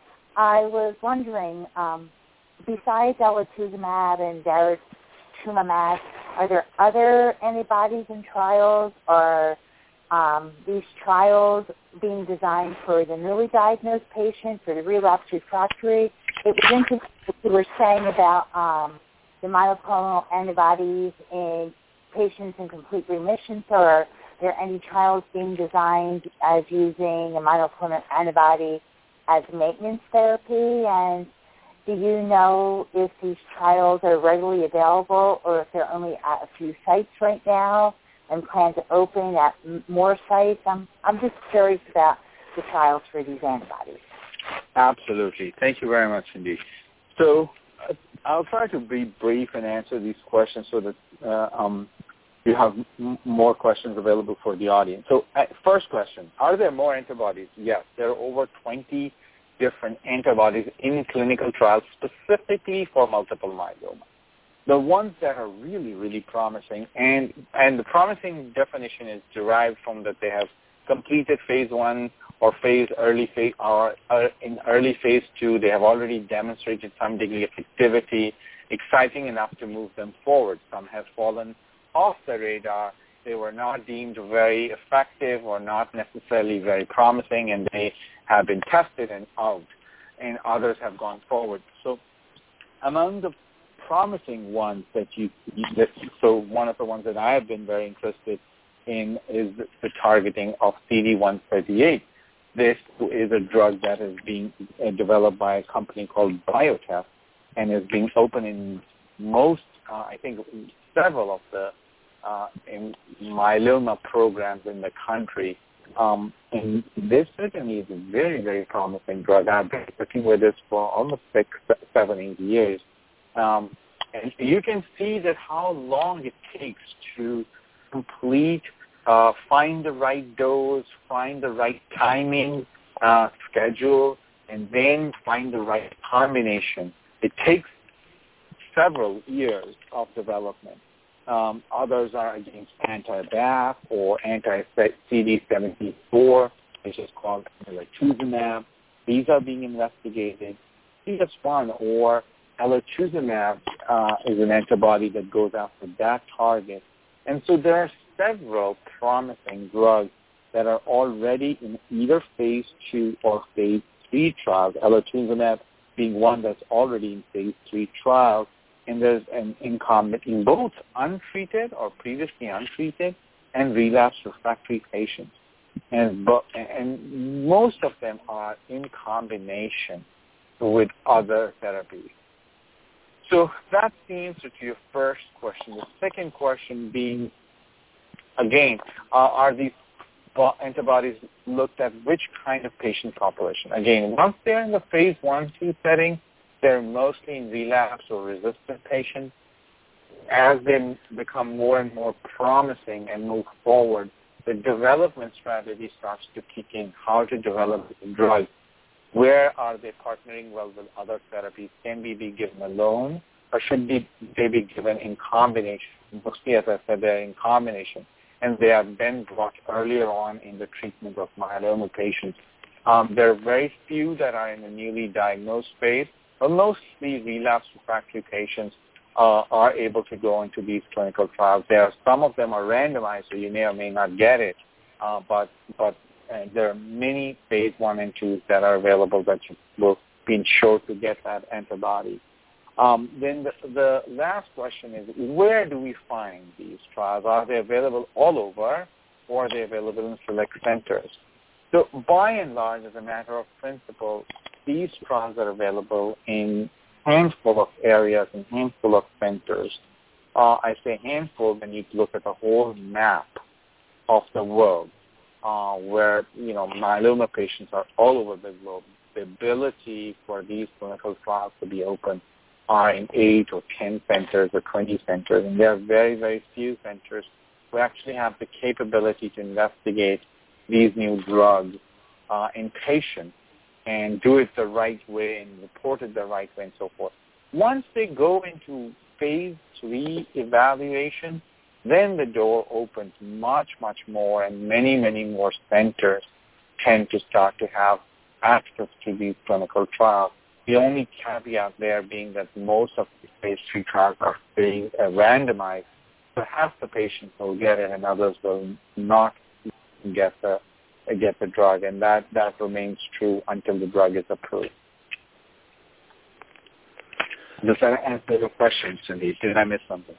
I was wondering, um, besides elotuzumab and daratumumab, are there other antibodies in trials, or um, these trials being designed for the newly diagnosed patient, for the relapsed refractory? It was interesting what you were saying about um, the monoclonal antibodies in patients in complete remission. So are there any trials being designed as using a monoclonal antibody as maintenance therapy? And do you know if these trials are readily available or if they're only at a few sites right now and plan to open at m- more sites? I'm, I'm just curious about the trials for these antibodies. Absolutely. Thank you very much indeed. So uh, I'll try to be brief and answer these questions so that uh, um, you have m- more questions available for the audience. So uh, first question, are there more antibodies? Yes, there are over twenty different antibodies in clinical trials specifically for multiple myeloma. The ones that are really, really promising, and, and the promising definition is derived from that they have completed phase one or phase early phase, or uh, in early phase two, they have already demonstrated some degree of activity, exciting enough to move them forward. Some have fallen off the radar. They were not deemed very effective or not necessarily very promising, and they have been tested and out, and others have gone forward. So among the promising ones that you, that, so one of the ones that I have been very interested in is the, the targeting of C D one thirty-eight. This is a drug that is being uh, developed by a company called Biotest and is being open in most, uh, I think, several of the uh, in myeloma programs in the country. Um, and this certainly is a very, very promising drug. I've been working with this for almost six, seven, eight years. Um, and you can see that how long it takes to complete, uh, find the right dose, find the right timing, uh, schedule, and then find the right combination. It takes several years of development. Um, others are against anti-B A F or anti-C D seventy-four, which is called elotuzumab. These are being investigated. C S one or elotuzumab uh, is an antibody that goes after that target. And so there are several promising drugs that are already in either phase two or phase three trials, elotuzumab being one that's already in phase three trials. And there's an incumbent in both untreated or previously untreated and relapsed refractory patients. And, and most of them are in combination with other therapies. So that's the answer to your first question. The second question being, again, uh, are these antibodies looked at which kind of patient population? Again, once they're in the phase one, two setting, they're mostly in relapse or resistant patients. As they become more and more promising and move forward, the development strategy starts to kick in, how to develop the drug. Where are they partnering well with other therapies? Can they be given alone, or should they be given in combination? Mostly, as I said, they're in combination, and they are then brought earlier on in the treatment of myeloma patients. Um, there are very few that are in the newly diagnosed phase, but mostly relapsed refractory patients uh, are able to go into these clinical trials. There are, some of them are randomized, so you may or may not get it, uh, but but uh, there are many phase one and twos that are available that you will be sure to get that antibody. Um, then the, the last question is, where do we find these trials? Are they available all over, or are they available in select centers? So by and large, as a matter of principle, these trials are available in handful of areas and handful of centers. Uh, I say handful when you look at the whole map of the world, uh, where, you know, myeloma patients are all over the globe. The ability for these clinical trials to be open are in eight or ten centers or twenty centers, and there are very, very few centers who actually have the capability to investigate these new drugs uh, in patients and do it the right way and report it the right way and so forth. Once they go into phase three evaluation, then the door opens much, much more, and many, many more centers tend to start to have access to these clinical trials. The only caveat there being that most of the phase three trials are being uh, randomized. Perhaps the patients will get it and others will not get the get the drug, and that, that remains true until the drug is approved. Does that answer your question, Cindy? Did I miss something?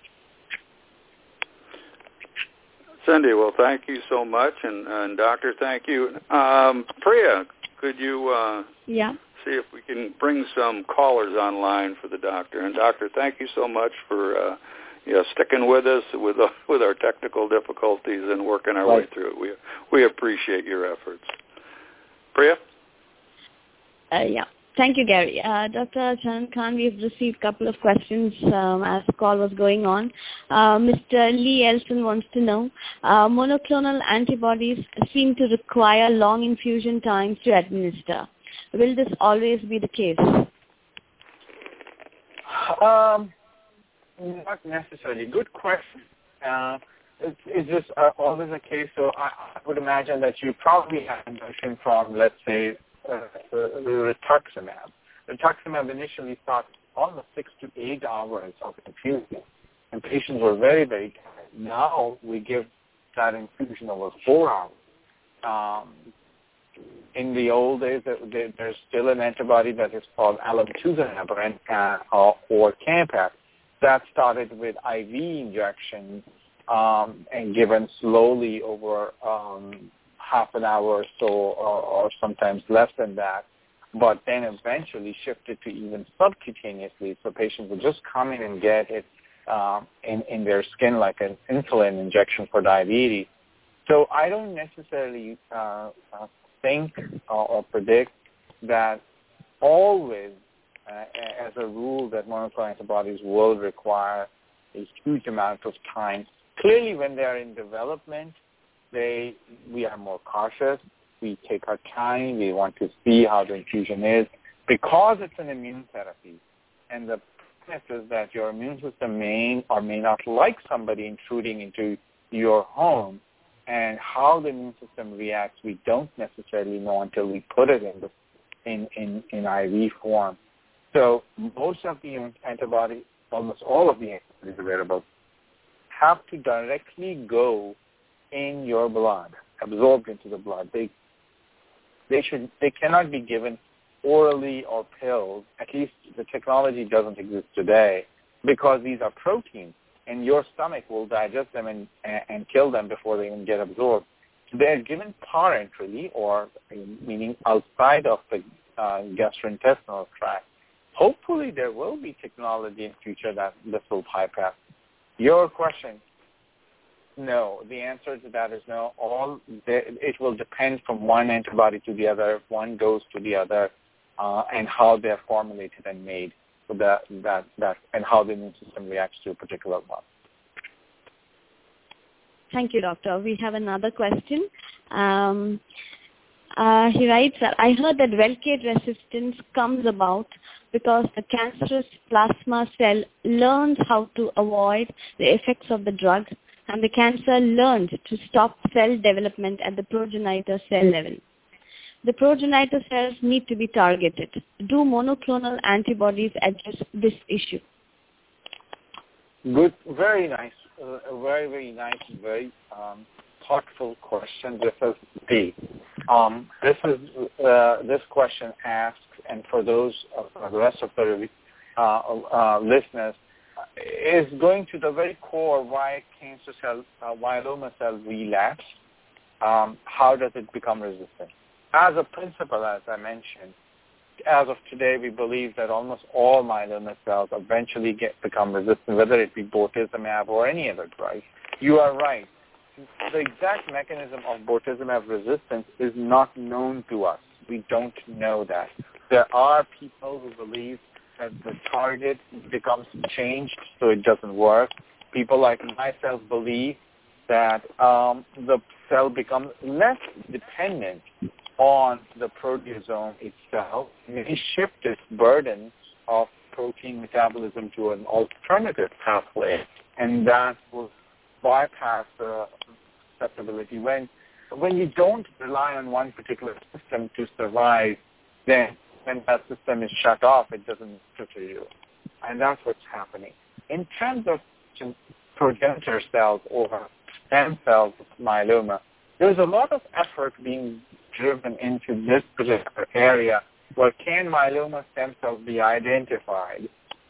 Cindy, well, thank you so much, and, and Doctor, thank you. Um, Priya, could you uh, yeah. see if we can bring some callers online for the doctor? And Doctor, thank you so much for uh, you know, sticking with us with uh, with our technical difficulties and working our right. way through it. We we appreciate your efforts. Priya? Uh, yeah. Thank you, Gary. Uh, Doctor Chanand Khan, we've received a couple of questions um, as the call was going on. Uh, Mister Lee Elson wants to know, uh, monoclonal antibodies seem to require long infusion times to administer. Will this always be the case? Um, not necessarily. Good question. Uh, it's, it's just uh, always a case, so I, I would imagine that you probably have infusion from, let's say, Uh, rituximab. Rituximab initially thought almost six to eight hours of infusion, and patients were very, very tired. Now we give that infusion over four hours. Um, in the old days, there, there's still an antibody that is called alemtuzumab or, uh, or Campac. That started with I V injection um, and given slowly over um, half an hour or so, or, or sometimes less than that, but then eventually shifted to even subcutaneously, so patients would just come in and get it um, in, in their skin like an insulin injection for diabetes. So I don't necessarily uh, uh, think uh, or predict that always uh, as a rule that monoclonal antibodies will require a huge amount of time. Clearly, when they are in development, they we are more cautious. We take our time. We want to see how the infusion is because it's an immune therapy, and the premise is that your immune system may or may not like somebody intruding into your home, and how the immune system reacts we don't necessarily know until we put it in the in, in, in I V form. So most of the antibodies, almost all of the antibodies available, have to directly go in your blood, absorbed into the blood. They they should they cannot be given orally or pills. At least the technology doesn't exist today because these are proteins, and your stomach will digest them and, and kill them before they even get absorbed. They're given parenterally, or meaning outside of the uh, gastrointestinal tract. Hopefully there will be technology in future that this will bypass. Your question, no. The answer to that is no. All it will depend from one antibody to the other, if one goes to the other, uh, and how they're formulated and made, so that, that, that, and how the immune system reacts to a particular one. Thank you, Doctor. We have another question. Um, uh, he writes, I heard that Velcade resistance comes about because the cancerous plasma cell learns how to avoid the effects of the drug, and the cancer learns to stop cell development at the progenitor cell level. The progenitor cells need to be targeted. Do monoclonal antibodies address this issue? Good, very nice, uh, very, very nice, very um, thoughtful question. This is the, um, this is, uh, this question asks, and for those, uh, the rest of the uh, uh, listeners, is going to the very core why cancer cell, uh, myeloma cell relapse. Um, how does it become resistant? As a principle, as I mentioned, as of today, we believe that almost all myeloma cells eventually get become resistant, whether it be bortezomib or any other drug. You are right. The exact mechanism of bortezomib resistance is not known to us. We don't know that. There are people who believe that the target becomes changed so it doesn't work. People like myself believe that um, the cell becomes less dependent on the proteasome itself. It shifts its burden of protein metabolism to an alternative pathway, and that will bypass the susceptibility. When, when you don't rely on one particular system to survive, then when that system is shut off, it doesn't tutor you. And that's what's happening. In terms of progenitor cells or stem cells of myeloma, there's a lot of effort being driven into this particular area. Where can myeloma stem cells be identified?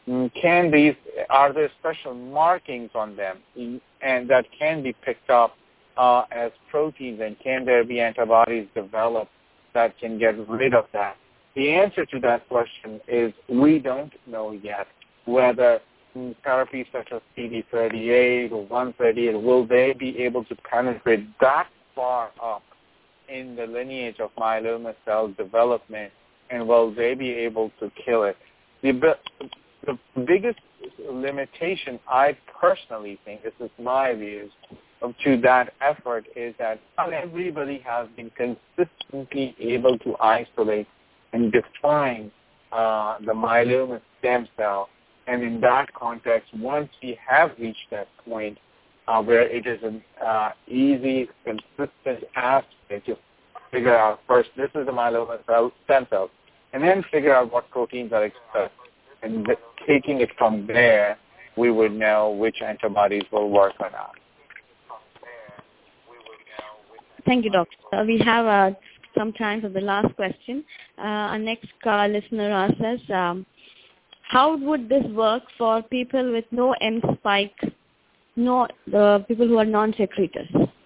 Can these, are there special markings on them and that can be picked up uh, as proteins, and can there be antibodies developed that can get rid of that? The answer to that question is we don't know yet whether therapies such as C D thirty-eight or one thirty-eight, will they be able to penetrate that far up in the lineage of myeloma cell development, and will they be able to kill it? The, the biggest limitation, I personally think, this is my views, to that effort is that not everybody has been consistently able to isolate and define uh, the myeloma stem cell. And in that context, once we have reached that point uh, where it is an uh, easy, consistent aspect to figure out first, this is the myeloma cell, stem cells, and then figure out what proteins are expressed. And th- taking it from there, we would know which antibodies will work or not. Thank you, Doctor. Uh, we have uh, some time for the last question. Uh, our next uh, listener asks us, um, how would this work for people with no M spike, no uh, people who are non-secretors?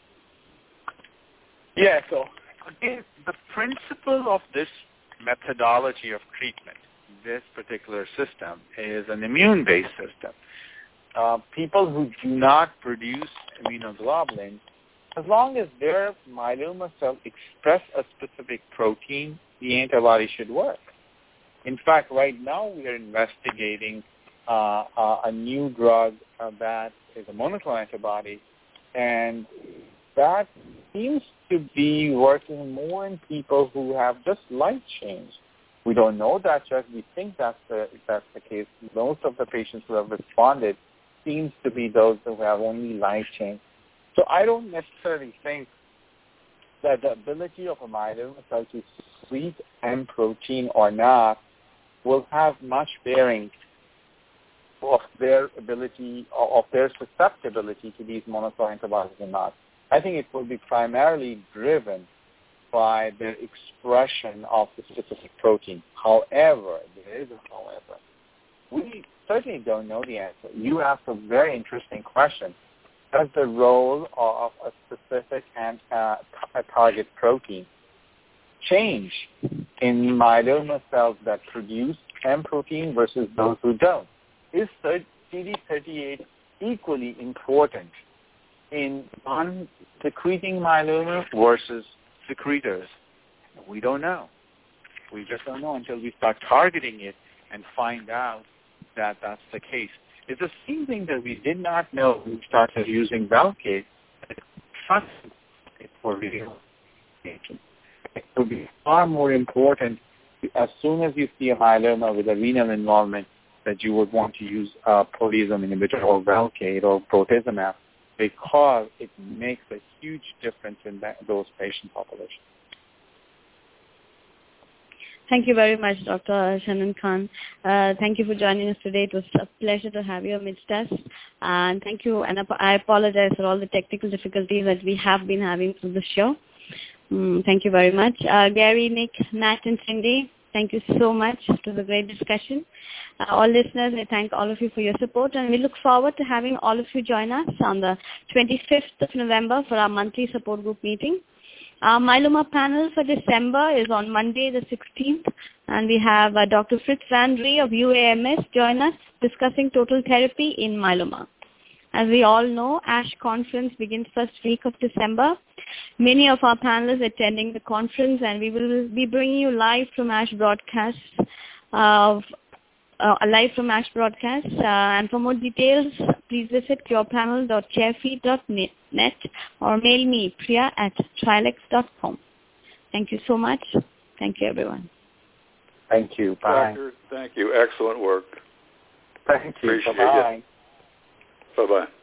Yeah, so again, the principle of this methodology of treatment, this particular system, is an immune-based system. Uh, people who do not produce immunoglobulin, as long as their myeloma cells express a specific protein, the antibody should work. In fact, right now we are investigating uh, uh, a new drug uh, that is a monoclonal antibody, and that seems to be working more in people who have just light change. We don't know that yet. We think that's the, that's the case. Most of the patients who have responded seems to be those who have only light change. So I don't necessarily think that the ability of a myeloma cell to secrete M protein or not will have much bearing of their ability, of their susceptibility to these monoclonal antibodies or not. I think it will be primarily driven by the expression of the specific protein. However, there is a however. We certainly don't know the answer. You asked a very interesting question. Does the role of a specific and uh, a target protein change in myeloma cells that produce M protein versus those who don't? Is C D thirty-eight equally important in non-secreting myeloma versus secretors? We don't know. We just don't know until we start targeting it and find out that that's the case. It's the same thing that we did not know when we started using Velcade. For real. It would be far more important as soon as you see a myeloma with a renal involvement that you would want to use a proteasome inhibitor or Velcade or protezumab, because it makes a huge difference in that, those patient populations. Thank you very much, Doctor Shanan Khan. Uh, thank you for joining us today. It was a pleasure to have you amidst us. And thank you, and I apologize for all the technical difficulties that we have been having through the show. Mm, thank you very much. Uh, Gary, Nick, Nat, and Cindy, thank you so much. It was a great discussion. Uh, all listeners, I thank all of you for your support, and we look forward to having all of you join us on the twenty-fifth of November for our monthly support group meeting. Our myeloma panel for December is on Monday the sixteenth, and we have uh, Doctor Fritz Van Ree of U A M S join us discussing total therapy in myeloma. As we all know, ASH conference begins first week of December. Many of our panelists attending the conference, and we will be bringing you live from ASH broadcasts, of, uh, live from ASH broadcasts. Uh, and for more details, please visit cure panel dot carefree dot net or mail me, priya at trilex dot com. Thank you so much. Thank you, everyone. Thank you. Bye. Doctor, thank you. Excellent work. Thank you. Appreciate Bye-bye. it. Bye-bye.